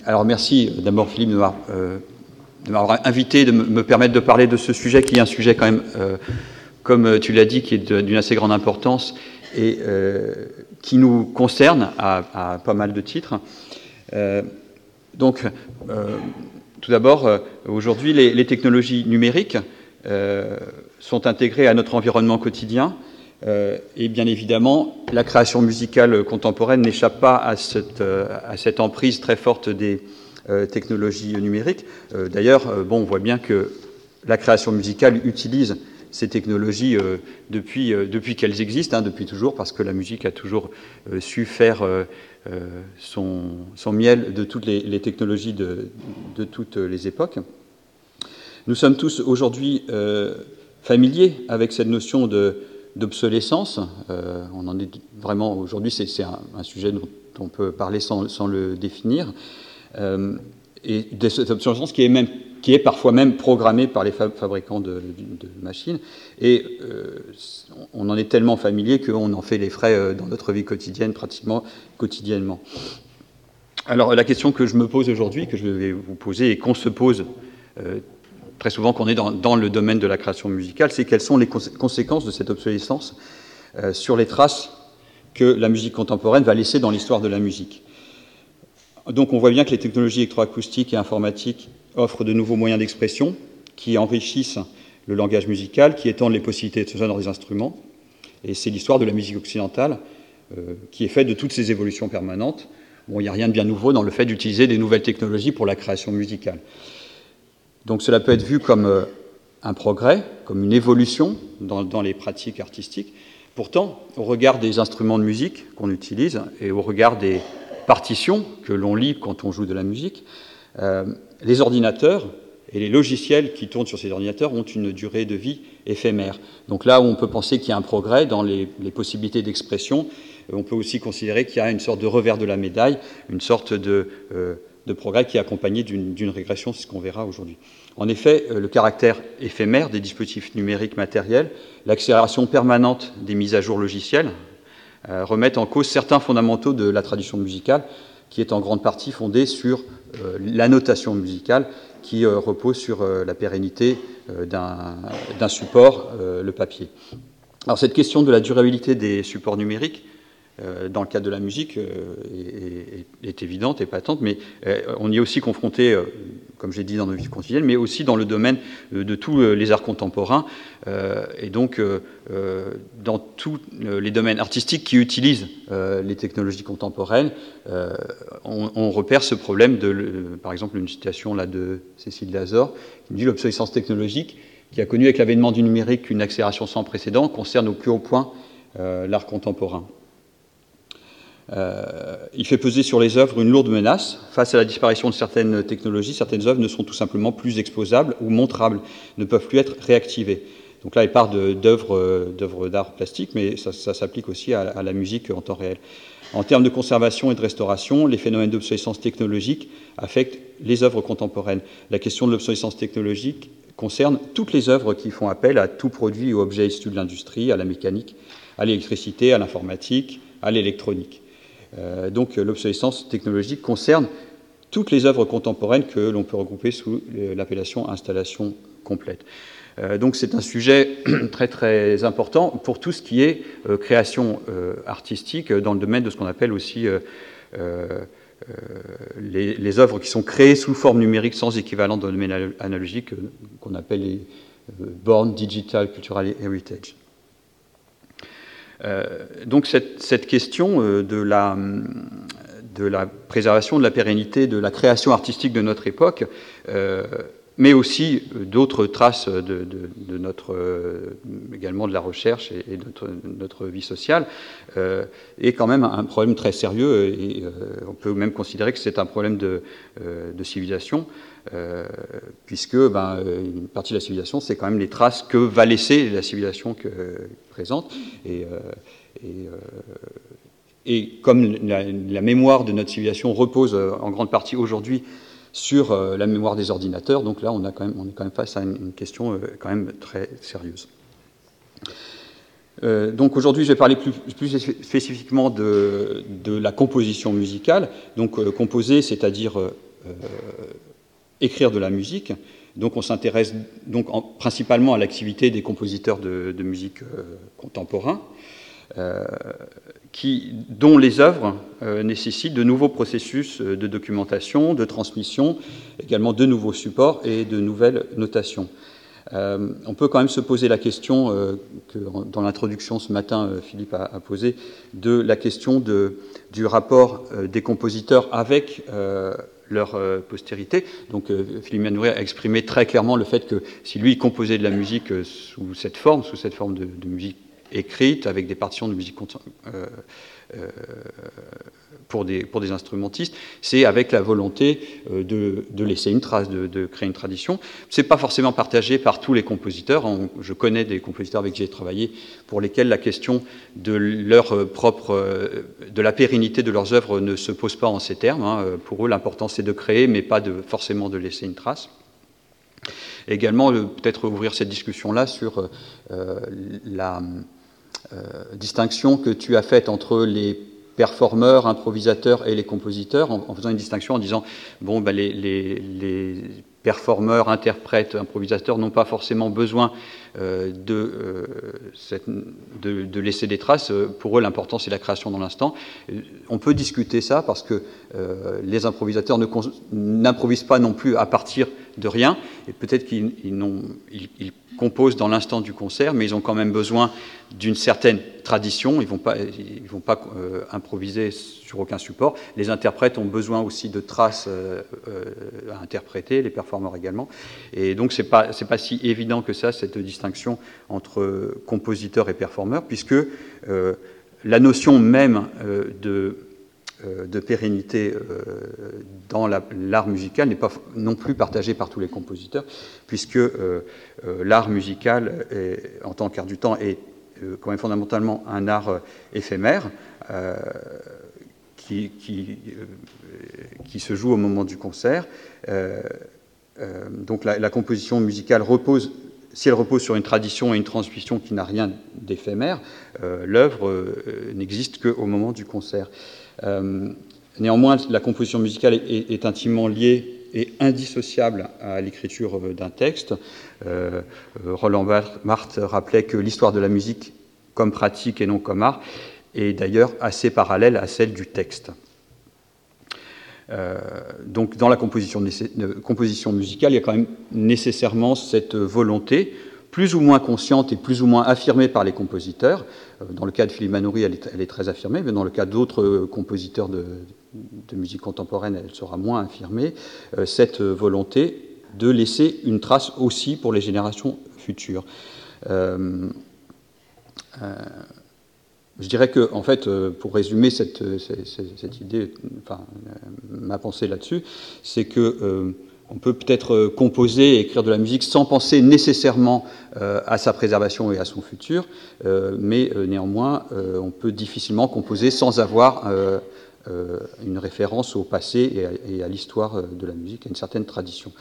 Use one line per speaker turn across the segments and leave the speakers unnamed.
Alors merci d'abord Philippe de m'avoir invité, de me permettre de parler de ce sujet qui est un sujet quand même, comme tu l'as dit, qui est d'une assez grande importance et qui nous concerne à pas mal de titres. Donc, tout d'abord, aujourd'hui, les technologies numériques sont intégrées à notre environnement quotidien. Et bien évidemment, la création musicale contemporaine n'échappe pas à cette emprise très forte des technologies numériques. D'ailleurs, on voit bien que la création musicale utilise ces technologies depuis qu'elles existent, depuis toujours, parce que la musique a toujours su faire son miel de toutes les technologies de toutes les époques. Nous sommes tous aujourd'hui familiers avec cette notion d'obsolescence. On en est vraiment aujourd'hui, c'est un sujet dont on peut parler sans le définir, et de cette obsolescence qui est parfois même programmée par les fabricants de machines, et on en est tellement familier qu'on en fait les frais dans notre vie quotidienne, pratiquement quotidiennement. Alors la question que je me pose aujourd'hui, que je vais vous poser et qu'on se pose très souvent qu'on est dans le domaine de la création musicale, c'est quelles sont les conséquences de cette obsolescence sur les traces que la musique contemporaine va laisser dans l'histoire de la musique. Donc on voit bien que les technologies électroacoustiques et informatiques offrent de nouveaux moyens d'expression qui enrichissent le langage musical, qui étendent les possibilités de ce genre des instruments. Et c'est l'histoire de la musique occidentale qui est faite de toutes ces évolutions permanentes. Bon, il n'y a rien de bien nouveau dans le fait d'utiliser des nouvelles technologies pour la création musicale. Donc cela peut être vu comme un progrès, comme une évolution dans les pratiques artistiques. Pourtant, au regard des instruments de musique qu'on utilise et au regard des partitions que l'on lit quand on joue de la musique, les ordinateurs et les logiciels qui tournent sur ces ordinateurs ont une durée de vie éphémère. Donc là où on peut penser qu'il y a un progrès dans les possibilités d'expression, on peut aussi considérer qu'il y a une sorte de revers de la médaille, une sorte de progrès qui est accompagné d'une régression, c'est ce qu'on verra aujourd'hui. En effet, le caractère éphémère des dispositifs numériques matériels, l'accélération permanente des mises à jour logicielles, remettent en cause certains fondamentaux de la tradition musicale, qui est en grande partie fondée sur la notation musicale, qui repose sur la pérennité d'un support, le papier. Alors cette question de la durabilité des supports numériques, dans le cadre de la musique, est évidente et patente, mais on y est aussi confronté, comme j'ai dit, dans nos vies quotidiennes, mais aussi dans le domaine de tous les arts contemporains, et donc dans tous les domaines artistiques qui utilisent les technologies contemporaines, on repère ce problème par exemple, une citation là de Cécile Lazor, qui dit « L'obsolescence technologique, qui a connu avec l'avènement du numérique une accélération sans précédent, concerne au plus haut point l'art contemporain. » Il fait peser sur les œuvres une lourde menace. Face à la disparition de certaines technologies, certaines œuvres ne sont tout simplement plus exposables ou montrables, ne peuvent plus être réactivées. Donc là, il part d'œuvres d'art plastique, mais ça s'applique aussi à la musique en temps réel. En termes de conservation et de restauration, les phénomènes d'obsolescence technologique affectent les œuvres contemporaines. La question de l'obsolescence technologique concerne toutes les œuvres qui font appel à tout produit ou objet issu de l'industrie, à la mécanique, à l'électricité, à l'informatique, à l'électronique. Donc l'obsolescence technologique concerne toutes les œuvres contemporaines que l'on peut regrouper sous l'appellation installation complète. Donc c'est un sujet très très important pour tout ce qui est création artistique dans le domaine de ce qu'on appelle aussi les œuvres qui sont créées sous forme numérique sans équivalent dans le domaine analogique, qu'on appelle les Born Digital Cultural Heritage. Donc cette question de la préservation, de la pérennité, de la création artistique de notre époque, mais aussi d'autres traces de également de la recherche et de notre vie sociale, est quand même un problème très sérieux, et on peut même considérer que c'est un problème de civilisation, puisque une partie de la civilisation, c'est quand même les traces que va laisser la civilisation présente, et comme la mémoire de notre civilisation repose en grande partie aujourd'hui sur la mémoire des ordinateurs, donc là on est quand même face à une question quand même très sérieuse. Donc aujourd'hui, je vais parler plus spécifiquement de la composition musicale. Donc composer, c'est-à-dire écrire de la musique. Donc on s'intéresse donc principalement à l'activité des compositeurs de musique contemporains, dont les œuvres nécessitent de nouveaux processus de documentation, de transmission, également de nouveaux supports et de nouvelles notations. On peut quand même se poser la question, que dans l'introduction ce matin Philippe a posée, de la question du rapport des compositeurs avec leur postérité. Donc Philippe Manoury a exprimé très clairement le fait que si lui composait de la musique sous cette forme de musique écrite, avec des partitions de musique pour des instrumentistes, c'est avec la volonté de laisser une trace, de créer une tradition. C'est pas forcément partagé par tous les compositeurs. Je connais des compositeurs avec qui j'ai travaillé pour lesquels la question de la pérennité de leurs œuvres ne se pose pas en ces termes. Pour eux, l'important c'est de créer, mais pas forcément de laisser une trace. Également, peut-être ouvrir cette discussion-là sur la distinction que tu as faite entre les performeurs, improvisateurs et les compositeurs, en faisant une distinction en disant les performeurs, interprètes, improvisateurs n'ont pas forcément besoin de laisser des traces. Pour eux, l'important, c'est la création dans l'instant. On peut discuter ça parce que les improvisateurs n'improvisent pas non plus à partir de rien, et peut-être qu'ils composent dans l'instant du concert, mais ils ont quand même besoin d'une certaine tradition. Ils vont pas improviser sur aucun support. Les interprètes ont besoin aussi de traces à interpréter, les performeurs également. Et donc c'est pas si évident que ça, cette distinction entre compositeurs et performeurs, puisque la notion même de pérennité dans l'art musical n'est pas non plus partagée par tous les compositeurs, puisque l'art musical, en tant qu'art du temps, est quand même fondamentalement un art éphémère qui se joue au moment du concert. Donc la composition musicale repose, si elle repose sur une tradition et une transmission qui n'a rien d'éphémère, l'œuvre n'existe qu'au moment du concert. Néanmoins, la composition musicale est intimement liée et indissociable à l'écriture d'un texte. Roland Barthes rappelait que l'histoire de la musique comme pratique et non comme art est d'ailleurs assez parallèle à celle du texte. Donc dans la composition musicale, il y a quand même nécessairement cette volonté, plus ou moins consciente et plus ou moins affirmée par les compositeurs. Dans le cas de Philippe Manoury, elle est très affirmée, mais dans le cas d'autres compositeurs de musique contemporaine, elle sera moins affirmée, cette volonté de laisser une trace aussi pour les générations futures. Je dirais que, en fait, pour résumer cette idée, ma pensée là-dessus, c'est que on peut peut-être composer et écrire de la musique sans penser nécessairement à sa préservation et à son futur, mais néanmoins, on peut difficilement composer sans avoir une référence au passé et à l'histoire de la musique, à une certaine tradition.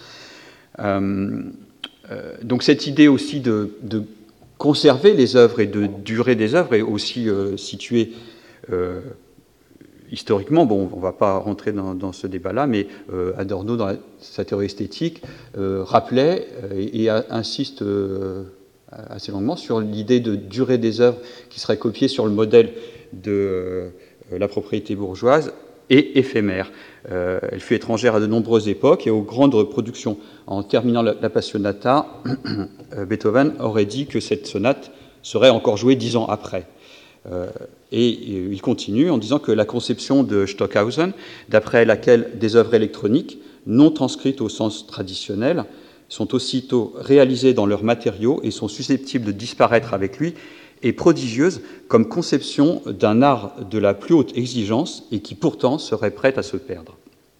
Donc cette idée aussi de conserver les œuvres et de durer des œuvres est aussi située historiquement. Bon, on ne va pas rentrer dans ce débat-là, mais Adorno, dans sa théorie esthétique, rappelait et insiste assez longuement sur l'idée de durée des œuvres qui serait copiée sur le modèle de la propriété bourgeoise et éphémère. Elle fut étrangère à de nombreuses époques et aux grandes productions. En terminant la Passionata, Beethoven aurait dit que cette sonate serait encore jouée 10 ans après. Et il continue en disant que la conception de Stockhausen, d'après laquelle des œuvres électroniques, non transcrites au sens traditionnel, sont aussitôt réalisées dans leurs matériaux et sont susceptibles de disparaître avec lui, est prodigieuse comme conception d'un art de la plus haute exigence et qui pourtant serait prête à se perdre.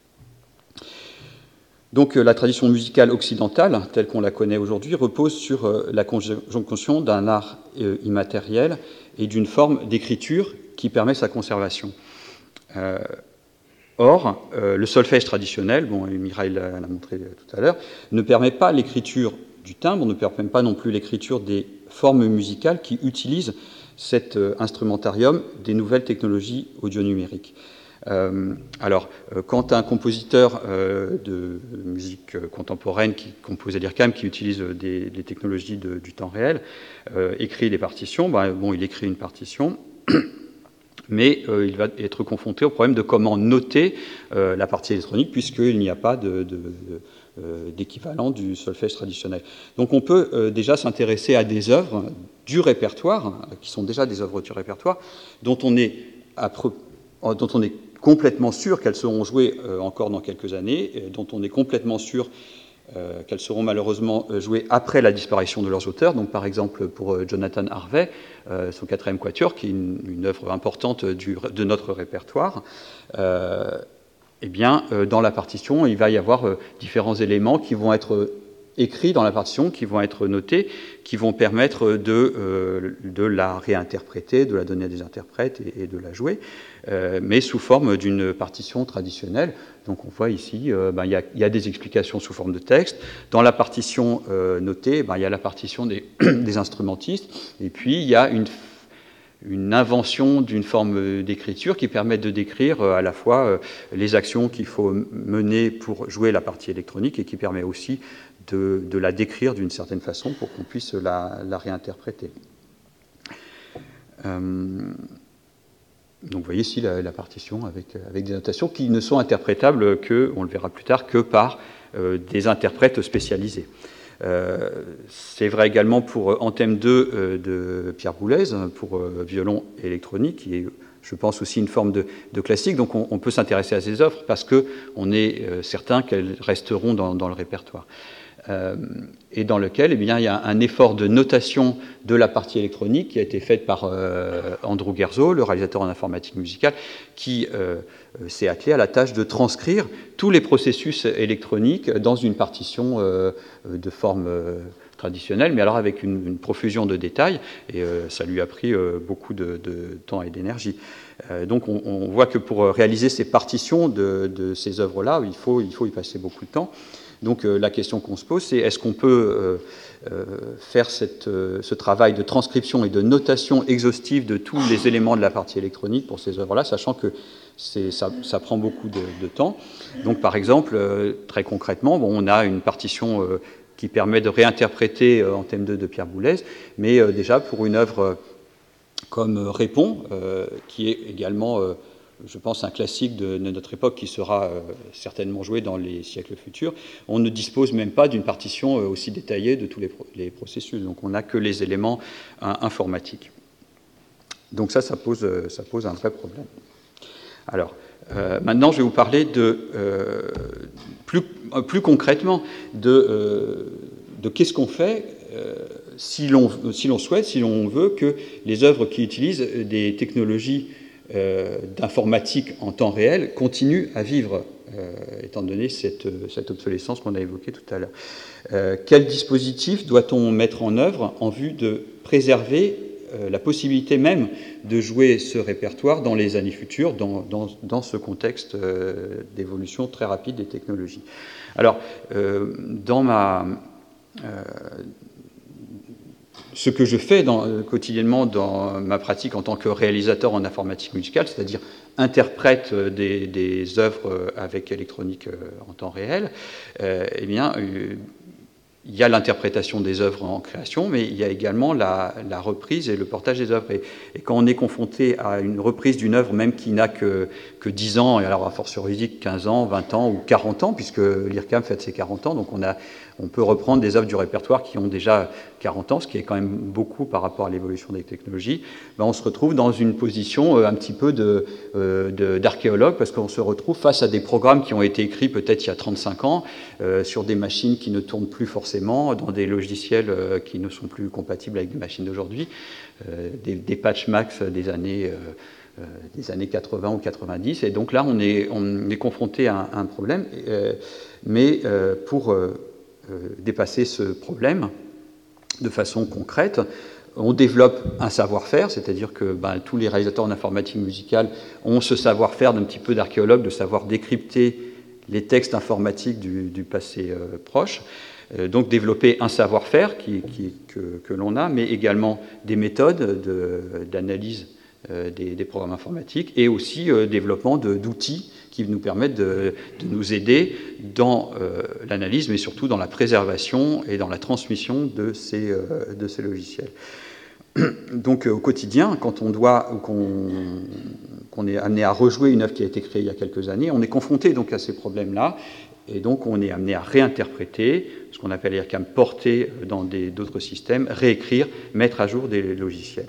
Donc la tradition musicale occidentale, telle qu'on la connaît aujourd'hui, repose sur la conjonction d'un art immatériel et d'une forme d'écriture qui permet sa conservation. Or, le solfège traditionnel, Mireille l'a montré tout à l'heure, ne permet pas l'écriture du timbre, ne permet pas non plus l'écriture des formes musicales qui utilisent cet instrumentarium des nouvelles technologies audio-numériques. Quand un compositeur de musique contemporaine qui compose à l'IRCAM, qui utilise des technologies du temps réel, écrit des partitions, il écrit une partition, mais il va être confronté au problème de comment noter la partie électronique, puisqu'il n'y a pas d'équivalent du solfège traditionnel. Donc on peut déjà s'intéresser à des œuvres du répertoire, qui sont déjà des œuvres du répertoire, dont on est complètement sûr qu'elles seront jouées encore dans quelques années, dont on est complètement sûr qu'elles seront malheureusement jouées après la disparition de leurs auteurs. Donc, par exemple, pour Jonathan Harvey, son 4e quatuor, qui est une œuvre importante de notre répertoire, dans la partition, il va y avoir différents éléments qui vont être écrits dans la partition, qui vont être notés, qui vont permettre de la réinterpréter, de la donner à des interprètes et de la jouer, mais sous forme d'une partition traditionnelle. Donc on voit ici, il y a des explications sous forme de texte. Dans la partition notée, il y a la partition des instrumentistes, et puis il y a une invention d'une forme d'écriture qui permet de décrire à la fois les actions qu'il faut mener pour jouer la partie électronique et qui permet aussi de la décrire d'une certaine façon pour qu'on puisse la réinterpréter. Donc vous voyez ici la partition avec des notations qui ne sont interprétables on le verra plus tard, que par des interprètes spécialisés. C'est vrai également pour Anthem 2 de Pierre Boulez, pour violon électronique, qui est, je pense, aussi une forme de classique. Donc on peut s'intéresser à ces œuvres parce qu'on est certain qu'elles resteront dans le répertoire. Et dans lequel il y a un effort de notation de la partie électronique qui a été fait par Andrew Gershaw, le réalisateur en informatique musicale, qui s'est attelé à la tâche de transcrire tous les processus électroniques dans une partition de forme traditionnelle, mais alors avec une profusion de détails, et ça lui a pris beaucoup de temps et d'énergie. Donc on voit que pour réaliser ces partitions de ces œuvres-là, il faut y passer beaucoup de temps. Donc la question qu'on se pose, c'est est-ce qu'on peut faire ce travail de transcription et de notation exhaustive de tous les éléments de la partie électronique pour ces œuvres-là, sachant que ça prend beaucoup de temps. Donc par exemple, très concrètement, on a une partition qui permet de réinterpréter Anthem 2 de Pierre Boulez, mais déjà pour une œuvre comme Répond, qui est également... je pense, un classique de notre époque qui sera certainement joué dans les siècles futurs, on ne dispose même pas d'une partition aussi détaillée de tous les processus. Donc on n'a que les éléments informatiques. Donc ça pose un vrai problème. Alors, maintenant, je vais vous parler plus concrètement de qu'est-ce qu'on fait si l'on souhaite, si l'on veut que les œuvres qui utilisent des technologies d'informatique en temps réel continue à vivre, étant donné cette obsolescence qu'on a évoquée tout à l'heure. Quel dispositif doit-on mettre en œuvre en vue de préserver la possibilité même de jouer ce répertoire dans les années futures, dans ce contexte d'évolution très rapide des technologies? Alors, ce que je fais quotidiennement dans ma pratique en tant que réalisateur en informatique musicale, c'est-à-dire interprète des œuvres avec électronique en temps réel, il y a l'interprétation des œuvres en création, mais il y a également la reprise et le portage des œuvres. Et quand on est confronté à une reprise d'une œuvre, même qui n'a que 10 ans, et alors à fortiori 15 ans, 20 ans ou 40 ans, puisque l'IRCAM fête ses 40 ans, donc on peut reprendre des œuvres du répertoire qui ont déjà 40 ans, ce qui est quand même beaucoup par rapport à l'évolution des technologies, on se retrouve dans une position un petit peu d'archéologue, parce qu'on se retrouve face à des programmes qui ont été écrits peut-être il y a 35 ans, sur des machines qui ne tournent plus forcément, dans des logiciels qui ne sont plus compatibles avec des machines d'aujourd'hui, des patch max des années 80 ou 90. Et donc là, on est confronté à un problème, mais pour dépasser ce problème de façon concrète, on développe un savoir-faire, c'est-à-dire que tous les réalisateurs en informatique musicale ont ce savoir-faire d'un petit peu d'archéologue, de savoir décrypter les textes informatiques du passé proche. Donc développer un savoir-faire que l'on a, mais également des méthodes d'analyse des programmes informatiques, et aussi développement d'outils qui nous permettent de nous aider dans l'analyse, mais surtout dans la préservation et dans la transmission de ces logiciels. Donc au quotidien, quand qu'on est amené à rejouer une œuvre qui a été créée il y a quelques années, on est confronté donc à ces problèmes-là, et donc on est amené à réinterpréter, ce qu'on appelle IRCAM, porter dans d'autres systèmes, réécrire, mettre à jour des logiciels.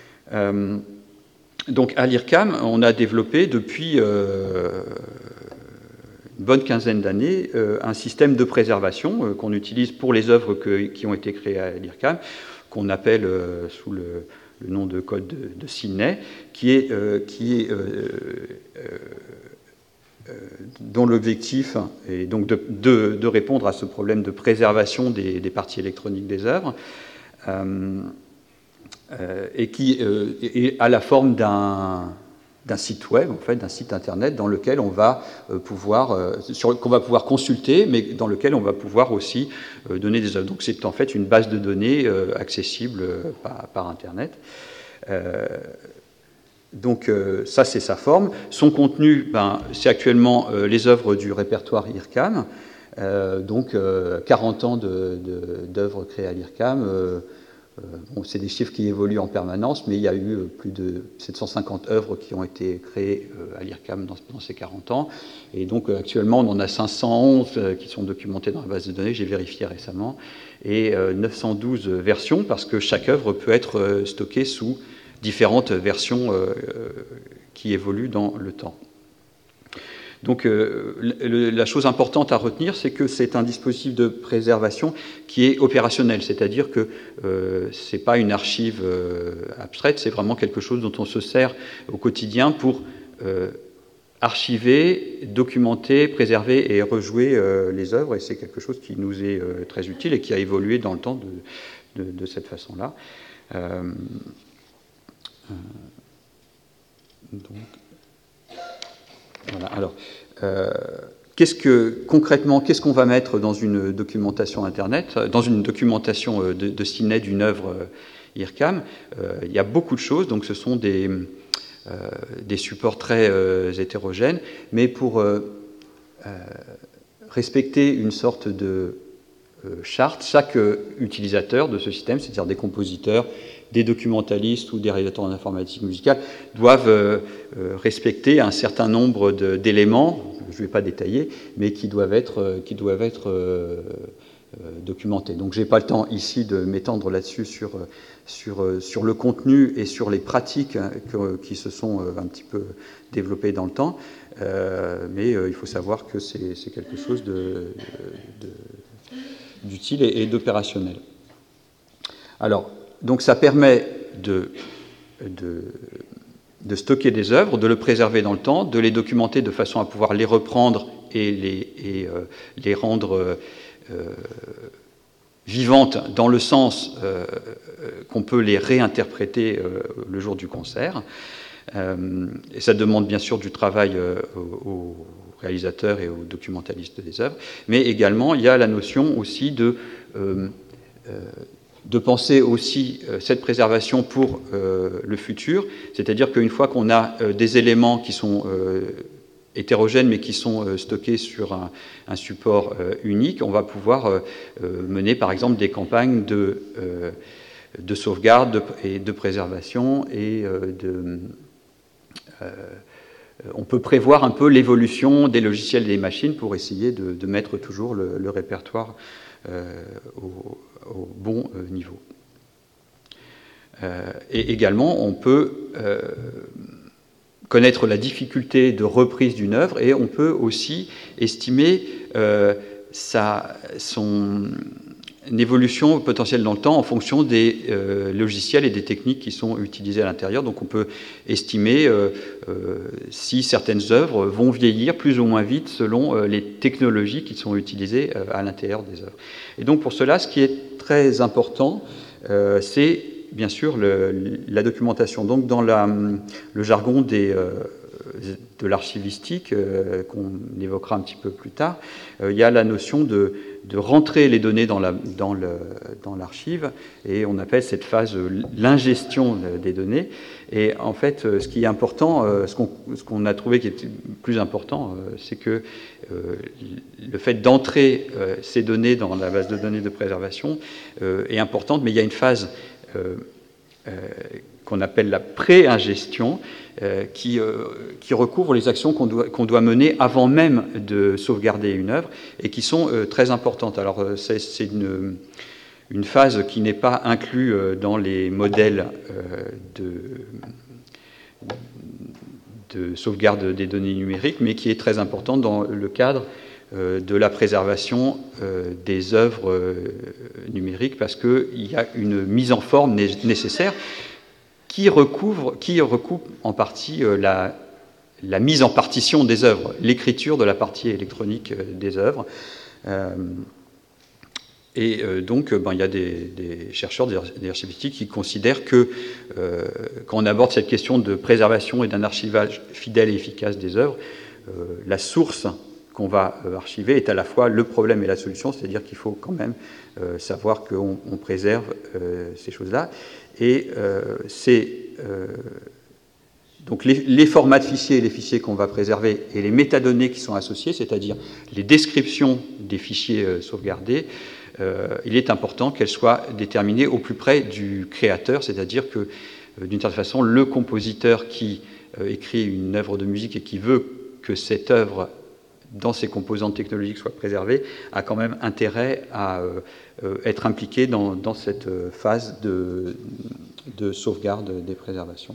Donc à l'IRCAM, on a développé depuis une bonne quinzaine d'années un système de préservation qu'on utilise pour les œuvres qui ont été créées à l'IRCAM, qu'on appelle sous le nom de code de Sidney, dont l'objectif est donc de répondre à ce problème de préservation des parties électroniques des œuvres, et qui est à la forme d'un site web, en fait, d'un site internet dans lequel on va qu'on va pouvoir consulter, mais dans lequel on va pouvoir aussi donner des œuvres. Donc c'est en fait une base de données accessible par internet. Donc ça, c'est sa forme. Son contenu, c'est actuellement les œuvres du répertoire IRCAM. Donc 40 ans d'œuvres créées à l'IRCAM. C'est des chiffres qui évoluent en permanence, mais il y a eu plus de 750 œuvres qui ont été créées à l'IRCAM dans ces 40 ans. Et donc actuellement, on en a 511 qui sont documentées dans la base de données, j'ai vérifié récemment, et 912 versions, parce que chaque œuvre peut être stockée sous différentes versions qui évoluent dans le temps. Donc la chose importante à retenir, c'est que c'est un dispositif de préservation qui est opérationnel, c'est-à-dire que ce n'est pas une archive abstraite, c'est vraiment quelque chose dont on se sert au quotidien pour archiver, documenter, préserver et rejouer les œuvres, et c'est quelque chose qui nous est très utile et qui a évolué dans le temps de cette façon-là. Donc, voilà. Alors, concrètement, qu'est-ce qu'on va mettre dans une documentation Internet, dans une documentation de Sidney d'une œuvre IRCAM? Il y a beaucoup de choses, donc ce sont des supports très hétérogènes, mais pour respecter une sorte de charte, chaque utilisateur de ce système, c'est-à-dire des compositeurs, des documentalistes ou des réalisateurs en informatique musicale, doivent respecter un certain nombre d'éléments, je ne vais pas détailler, mais qui doivent être documentés. Donc je n'ai pas le temps ici de m'étendre là-dessus sur le contenu et sur les pratiques qui se sont un petit peu développées dans le temps, mais il faut savoir que c'est quelque chose d'utile et d'opérationnel. Alors, donc ça permet de stocker des œuvres, de le préserver dans le temps, de les documenter de façon à pouvoir les reprendre et les rendre vivantes dans le sens qu'on peut les réinterpréter le jour du concert. Et ça demande bien sûr du travail aux réalisateurs et aux documentalistes des œuvres, mais également il y a la notion aussi de penser aussi cette préservation pour le futur, c'est-à-dire qu'une fois qu'on a des éléments qui sont hétérogènes mais qui sont stockés sur un support unique, on va pouvoir mener par exemple des campagnes de sauvegarde et de préservation et on peut prévoir un peu l'évolution des logiciels et des machines pour essayer de mettre toujours le répertoire au bon niveau. Et également, on peut connaître la difficulté de reprise d'une œuvre et on peut aussi estimer son évolution potentielle dans le temps en fonction des logiciels et des techniques qui sont utilisés à l'intérieur. Donc on peut estimer si certaines œuvres vont vieillir plus ou moins vite selon les technologies qui sont utilisées à l'intérieur des œuvres. Et donc pour cela, ce qui est très important, c'est bien sûr la documentation. Donc dans le jargon des de l'archivistique, qu'on évoquera un petit peu plus tard, il y a la notion de rentrer les données dans l'archive, et on appelle cette phase l'ingestion des données. Et en fait, ce qui est important, ce qu'on a trouvé qui est plus important, c'est que le fait d'entrer ces données dans la base de données de préservation est importante, mais il y a une phase qu'on appelle la pré-ingestion, qui recouvre les actions qu'on doit mener avant même de sauvegarder une œuvre, et qui sont très importantes. Alors, c'est une phase qui n'est pas inclue dans les modèles de sauvegarde des données numériques, mais qui est très importante dans le cadre de la préservation des œuvres numériques, parce qu'il y a une mise en forme nécessaire qui recoupe en partie la mise en partition des œuvres, l'écriture de la partie électronique des œuvres. Donc, il y a des chercheurs des archivistiques qui considèrent que quand on aborde cette question de préservation et d'un archivage fidèle et efficace des œuvres, la source qu'on va archiver est à la fois le problème et la solution, c'est-à-dire qu'il faut quand même savoir qu'on préserve ces choses-là. Et donc les formats de fichiers et les fichiers qu'on va préserver et les métadonnées qui sont associées, c'est-à-dire les descriptions des fichiers sauvegardés, il est important qu'elles soient déterminées au plus près du créateur, c'est-à-dire que, d'une certaine façon, le compositeur qui écrit une œuvre de musique et qui veut que cette œuvre, dans ses composantes technologiques, soit préservée, a quand même intérêt à être impliqué dans cette phase de sauvegarde des préservations.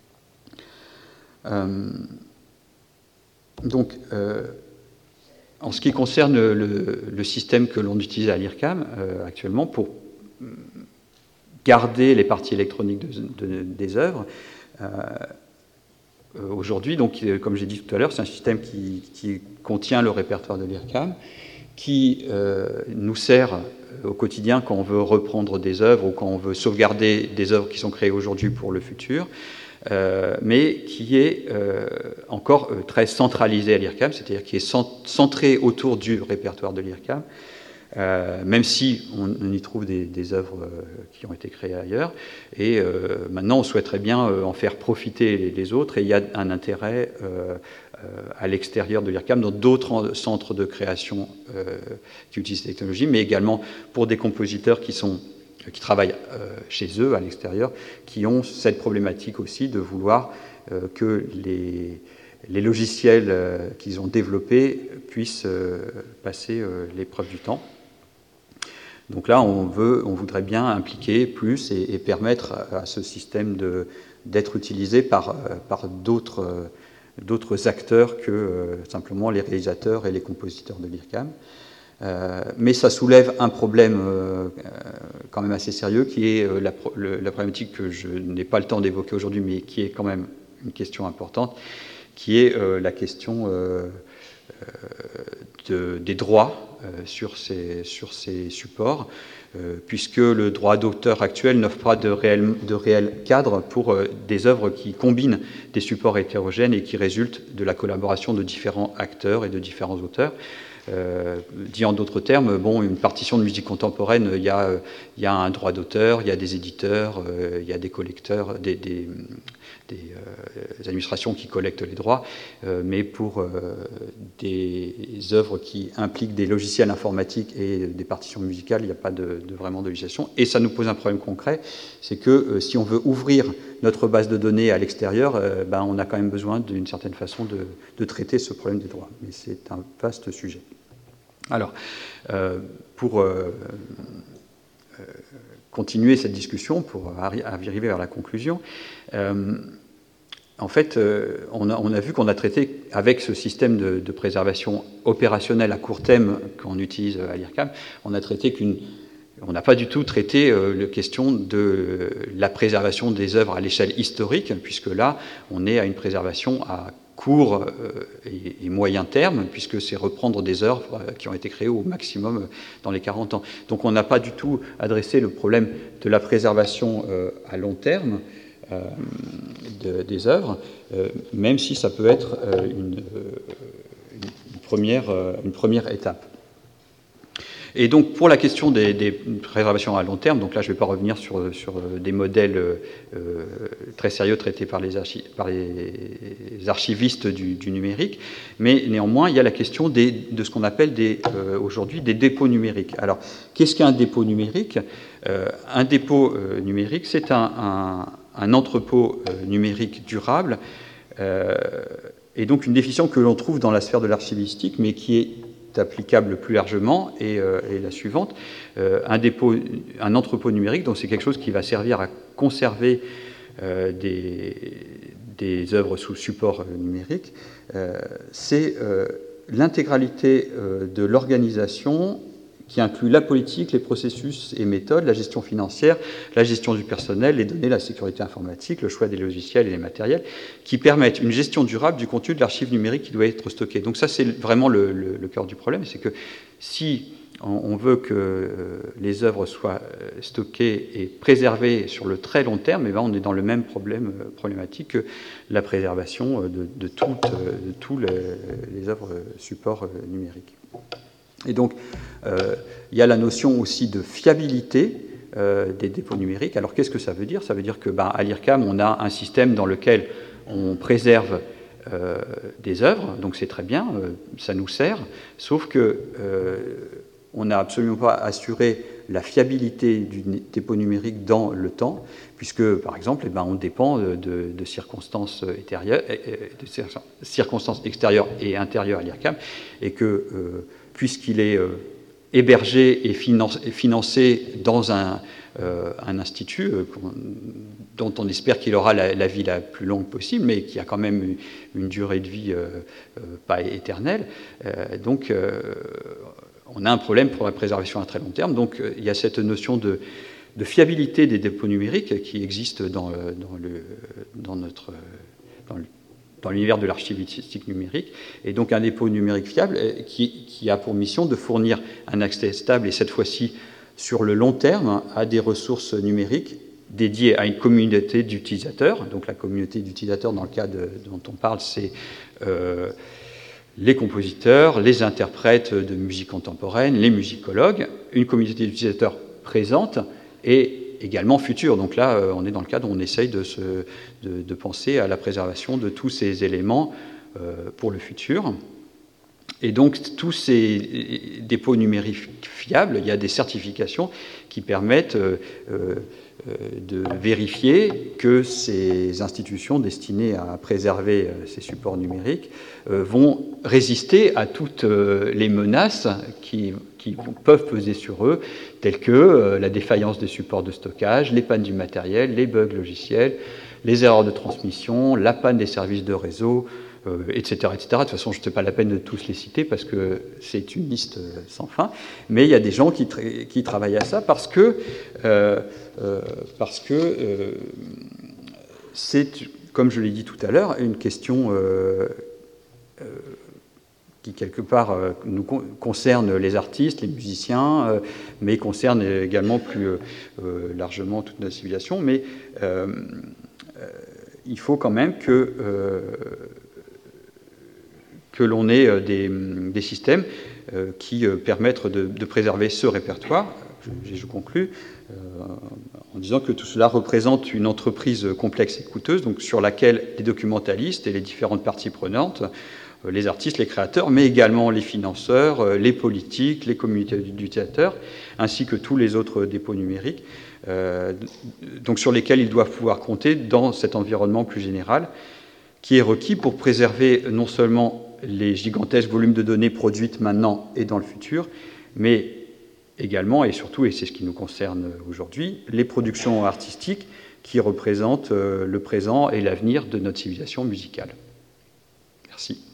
Donc, en ce qui concerne le système que l'on utilise à l'IRCAM actuellement pour garder les parties électroniques des œuvres, aujourd'hui, donc, comme j'ai dit tout à l'heure, c'est un système qui contient le répertoire de l'IRCAM, qui nous sert au quotidien quand on veut reprendre des œuvres ou quand on veut sauvegarder des œuvres qui sont créées aujourd'hui pour le futur, mais qui est encore très centralisé à l'IRCAM, c'est-à-dire qui est centré autour du répertoire de l'IRCAM, même si on y trouve des œuvres qui ont été créées ailleurs. Et maintenant, on souhaiterait bien en faire profiter les autres, et il y a un intérêt à l'extérieur de l'IRCAM, dans d'autres centres de création qui utilisent ces technologies, mais également pour des compositeurs qui travaillent chez eux, à l'extérieur, qui ont cette problématique aussi de vouloir que les logiciels qu'ils ont développés puissent passer l'épreuve du temps. Donc là, on voudrait bien impliquer plus et permettre à ce système d'être utilisé par d'autres acteurs que simplement les réalisateurs et les compositeurs de l'IRCAM. Mais ça soulève un problème quand même assez sérieux, qui est la problématique que je n'ai pas le temps d'évoquer aujourd'hui, mais qui est quand même une question importante, qui est la question des droits sur ces supports, puisque le droit d'auteur actuel n'offre pas de réel cadre pour des œuvres qui combinent des supports hétérogènes et qui résultent de la collaboration de différents acteurs et de différents auteurs. Dit en d'autres termes, une partition de musique contemporaine, il y a un droit d'auteur, il y a des éditeurs, il y a des collecteurs, des administrations qui collectent les droits, mais pour des œuvres qui impliquent des logiciels informatiques et des partitions musicales, il n'y a pas vraiment de législation. Et ça nous pose un problème concret, c'est que si on veut ouvrir notre base de données à l'extérieur, on a quand même besoin d'une certaine façon de traiter ce problème des droits. Mais c'est un vaste sujet. Alors, pour continuer cette discussion, pour arriver vers la conclusion, en fait, on a vu qu'on a traité, avec ce système de préservation opérationnelle à court terme qu'on utilise à l'IRCAM, on n'a pas du tout traité la question de la préservation des œuvres à l'échelle historique, puisque là, on est à une préservation à court et moyen terme, puisque c'est reprendre des œuvres qui ont été créées au maximum dans les 40 ans. Donc on n'a pas du tout adressé le problème de la préservation à long terme, des œuvres, même si ça peut être une première étape. Et donc, pour la question des préservations à long terme, donc là, je ne vais pas revenir sur des modèles très sérieux traités par les archivistes du numérique, mais néanmoins, il y a la question de ce qu'on appelle aujourd'hui des dépôts numériques. Alors, qu'est-ce qu'un dépôt numérique? Un dépôt numérique, c'est un entrepôt numérique durable, et donc une définition que l'on trouve dans la sphère de l'archivistique, mais qui est applicable plus largement, et la suivante. Un entrepôt numérique, donc c'est quelque chose qui va servir à conserver des œuvres sous support numérique. C'est l'intégralité de l'organisation qui inclut la politique, les processus et méthodes, la gestion financière, la gestion du personnel, les données, la sécurité informatique, le choix des logiciels et des matériels, qui permettent une gestion durable du contenu de l'archive numérique qui doit être stocké. Donc ça, c'est vraiment le cœur du problème, c'est que si on veut que les œuvres soient stockées et préservées sur le très long terme, eh bien on est dans le même problématique que la préservation de tous les œuvres support numériques. Et donc, il y a la notion aussi de fiabilité des dépôts numériques. Alors, qu'est-ce que ça veut dire? Ça veut dire que, à l'IRCAM, on a un système dans lequel on préserve des œuvres, donc c'est très bien, ça nous sert, sauf que on n'a absolument pas assuré la fiabilité du dépôt numérique dans le temps, puisque, par exemple, on dépend de circonstances extérieures et intérieures à l'IRCAM, et que puisqu'il est hébergé et financé dans un institut dont on espère qu'il aura la vie la plus longue possible, mais qui a quand même une durée de vie pas éternelle. Donc, on a un problème pour la préservation à très long terme. Donc, il y a cette notion de fiabilité des dépôts numériques qui existe dans l'univers de l'archivistique numérique, et donc un dépôt numérique fiable qui a pour mission de fournir un accès stable, et cette fois-ci sur le long terme, à des ressources numériques dédiées à une communauté d'utilisateurs. Donc la communauté d'utilisateurs, dans le cas dont on parle, c'est les compositeurs, les interprètes de musique contemporaine, les musicologues, une communauté d'utilisateurs présente et également future. Donc là, on est dans le cadre où on essaye de penser à la préservation de tous ces éléments pour le futur. Et donc, tous ces dépôts numériques fiables, il y a des certifications qui permettent de vérifier que ces institutions destinées à préserver ces supports numériques vont résister à toutes les menaces qui peuvent peser sur eux, telles que la défaillance des supports de stockage, les pannes du matériel, les bugs logiciels, les erreurs de transmission, la panne des services de réseau, etc., etc. De toute façon, je ne sais pas la peine de tous les citer parce que c'est une liste sans fin, mais il y a des gens qui travaillent à ça parce que c'est, comme je l'ai dit tout à l'heure, une question qui, quelque part, nous concerne les artistes, les musiciens, mais concerne également plus largement toute notre civilisation. Mais il faut quand même que l'on ait des systèmes qui permettent de préserver ce répertoire. Je conclus en disant que tout cela représente une entreprise complexe et coûteuse, donc sur laquelle les documentalistes et les différentes parties prenantes, les artistes, les créateurs, mais également les financeurs, les politiques, les communautés d'utilisateurs, ainsi que tous les autres dépôts numériques, donc sur lesquels ils doivent pouvoir compter dans cet environnement plus général, qui est requis pour préserver non seulement les gigantesques volumes de données produites maintenant et dans le futur, mais également et surtout, et c'est ce qui nous concerne aujourd'hui, les productions artistiques qui représentent le présent et l'avenir de notre civilisation musicale. Merci.